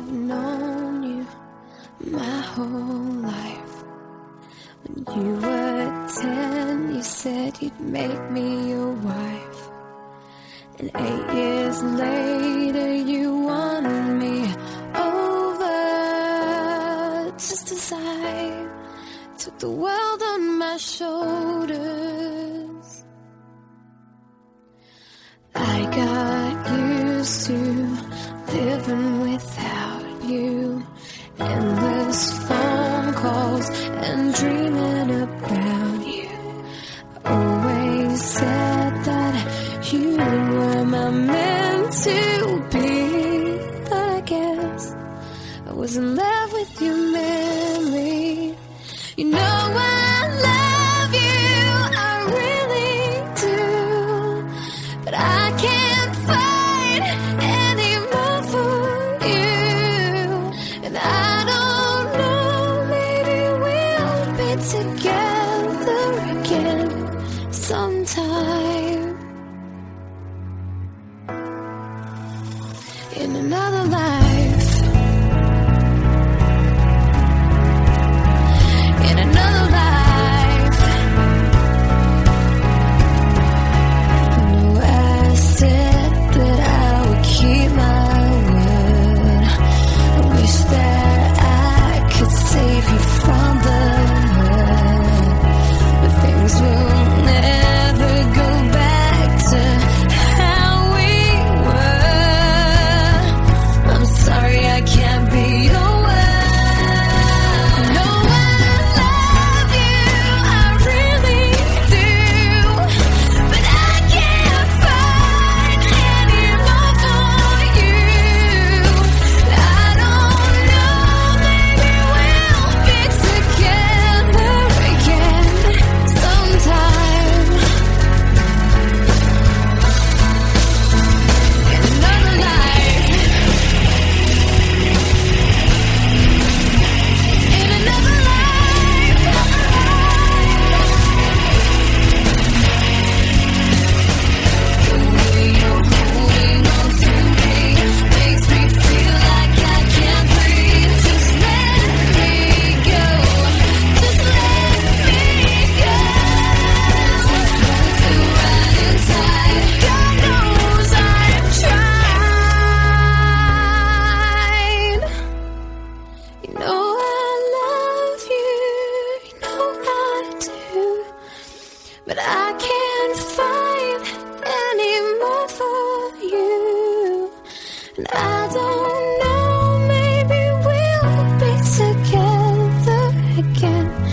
I've known you my whole life. When you were 10, you said you'd make me your wife. And 8 years later, you won me over. Just as I took the world on my shoulders, I got used to living without you. Endless phone calls and dreaming about you. I always said that you were my meant to be, but I guess I was in love with your memory. You know I love you, I really do, but I can't fight anymore for you. And I don't know, maybe we'll be together again sometime. In another life, in another life. I know I said that I would keep my word. I wish that I could save you from the hurt, but things will never go back to how we were. I'm sorry I can't be your word. No, I love you, I really do, but I can't fight anymore for you. I don't know, maybe we'll be together again sometime. In another life, in another life. The way you're holding on to me makes me feel like I can't breathe. Just let me go. Just let me go. Just won't feel right inside. God knows I've tried. You know I love you, you know I do, but I can't fight anymore for you. And I don't know, maybe we'll be together again